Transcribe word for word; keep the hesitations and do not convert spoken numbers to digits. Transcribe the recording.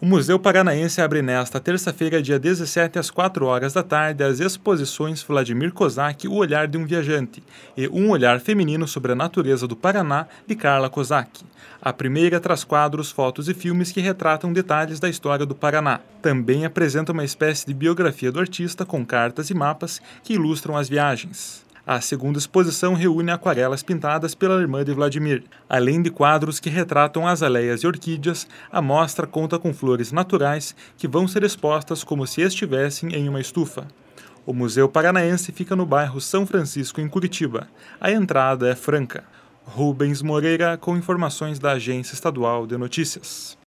Museu Paranaense abre nesta terça-feira, dia dezessete, às quatro horas da tarde, as exposições Vladimir Kozak, O Olhar de um Viajante, e Um Olhar Feminino sobre a Natureza do Paraná, de Carla Kozak. A primeira traz quadros, fotos e filmes que retratam detalhes da história do Paraná. Também apresenta uma espécie de biografia do artista com cartas e mapas que ilustram as viagens. A segunda exposição reúne aquarelas pintadas pela irmã de Vladimir. Além de quadros que retratam azaleias e orquídeas, a mostra conta com flores naturais que vão ser expostas como se estivessem em uma estufa. O Museu Paranaense fica no bairro São Francisco, em Curitiba. A entrada é franca. Rubens Moreira, com informações da Agência Estadual de Notícias.